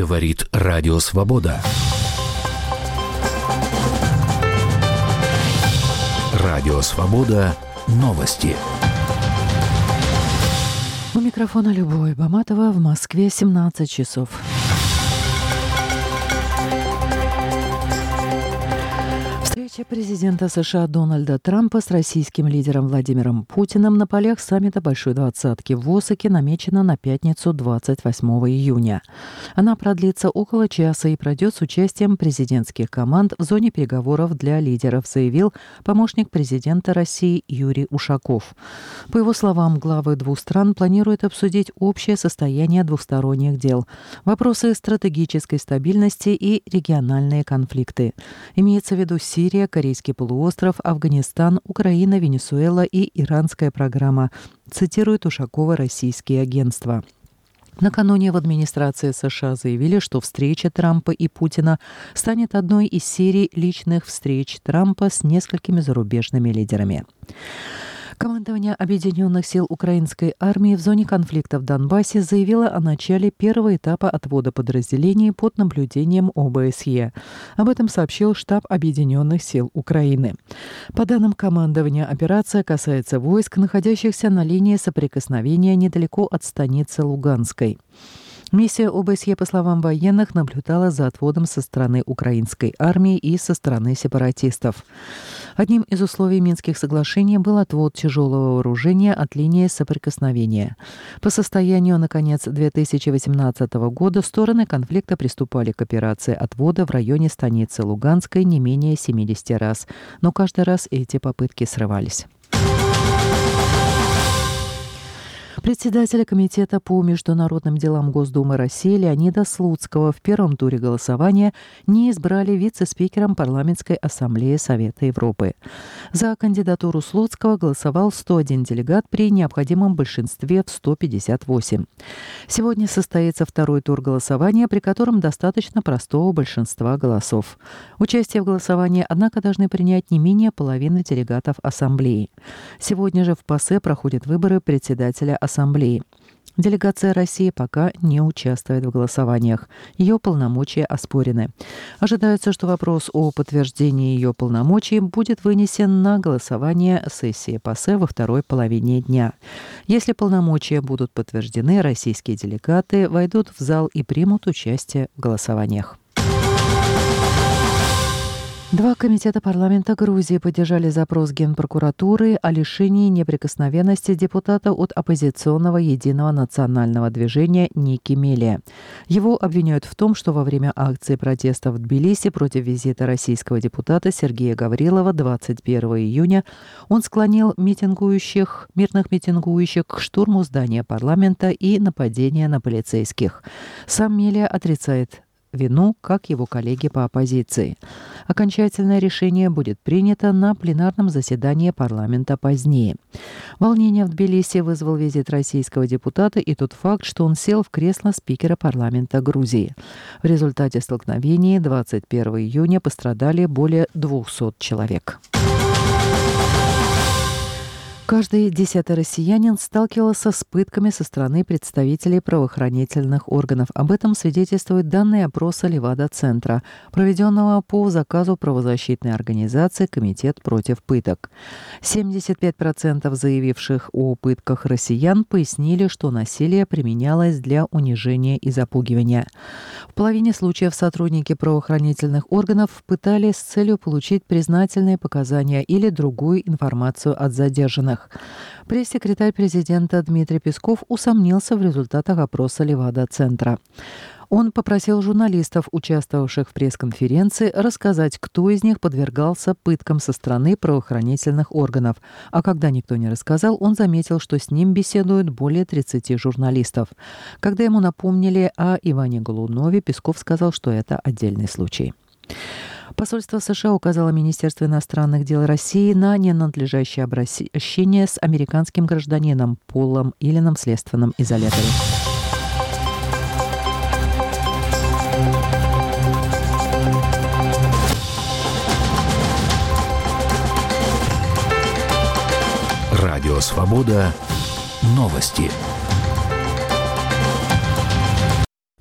Говорит Радио Свобода. Радио Свобода. Новости. У микрофона Любовь Баматова. В Москве 17 часов. Встреча президента США Дональда Трампа с российским лидером Владимиром Путиным на полях саммита Большой Двадцатки в Осаке намечена на пятницу 28 июня. Она продлится около часа и пройдет с участием президентских команд в зоне переговоров для лидеров, заявил помощник президента России Юрий Ушаков. По его словам, главы двух стран планируют обсудить общее состояние двусторонних дел, вопросы стратегической стабильности и региональные конфликты. Имеется в виду Сирия, Корейский полуостров, Афганистан, Украина, Венесуэла и иранская программа, цитирует Ушакова российские агентства. Накануне в администрации США заявили, что встреча Трампа и Путина станет одной из серий личных встреч Трампа с несколькими зарубежными лидерами. Командование Объединенных сил украинской армии в зоне конфликта в Донбассе заявило о начале первого этапа отвода подразделений под наблюдением ОБСЕ. Об этом сообщил штаб Объединенных сил Украины. По данным командования, операция касается войск, находящихся на линии соприкосновения недалеко от станицы Луганской. Миссия ОБСЕ, по словам военных, наблюдала за отводом со стороны украинской армии и со стороны сепаратистов. Одним из условий Минских соглашений был отвод тяжелого вооружения от линии соприкосновения. По состоянию на конец 2018 года стороны конфликта приступали к операции отвода в районе станицы Луганской не менее 70 раз, но каждый раз эти попытки срывались. Председателя Комитета по международным делам Госдумы России Леонида Слуцкого в первом туре голосования не избрали вице-спикером Парламентской ассамблеи Совета Европы. За кандидатуру Слуцкого голосовал 101 делегат при необходимом большинстве в 158. Сегодня состоится второй тур голосования, при котором достаточно простого большинства голосов. Участие в голосовании, однако, должны принять не менее половины делегатов ассамблеи. Сегодня же в ПАСЕ проходят выборы председателя ассамблеи. Делегация России пока не участвует в голосованиях. Ее полномочия оспорены. Ожидается, что вопрос о подтверждении ее полномочий будет вынесен на голосование сессии ПАСЕ во второй половине дня. Если полномочия будут подтверждены, российские делегаты войдут в зал и примут участие в голосованиях. Два комитета парламента Грузии поддержали запрос Генпрокуратуры о лишении неприкосновенности депутата от оппозиционного Единого национального движения Ники Мелия. Его обвиняют в том, что во время акции протеста в Тбилиси против визита российского депутата Сергея Гаврилова 21 июня он склонил мирных митингующих к штурму здания парламента и нападению на полицейских. Сам Мелия отрицает вину, как его коллеги по оппозиции. Окончательное решение будет принято на пленарном заседании парламента позднее. Волнение в Тбилиси вызвал визит российского депутата и тот факт, что он сел в кресло спикера парламента Грузии. В результате столкновений 21 июня пострадали более 200 человек. Каждый 10-й россиянин сталкивался с пытками со стороны представителей правоохранительных органов. Об этом свидетельствуют данные опроса Левада-центра, проведенного по заказу правозащитной организации «Комитет против пыток». 75% заявивших о пытках россиян пояснили, что насилие применялось для унижения и запугивания. В половине случаев сотрудники правоохранительных органов пытали с целью получить признательные показания или другую информацию от задержанных. Пресс-секретарь президента Дмитрий Песков усомнился в результатах опроса Левада-центра. Он попросил журналистов, участвовавших в пресс-конференции, рассказать, кто из них подвергался пыткам со стороны правоохранительных органов. А когда никто не рассказал, он заметил, что с ним беседуют более 30 журналистов. Когда ему напомнили о Иване Голунове, Песков сказал, что это отдельный случай. Посольство США указало Министерству иностранных дел России на ненадлежащее обращение с американским гражданином Полом Иллином в следственном изоляторе. Радио Свобода. Новости.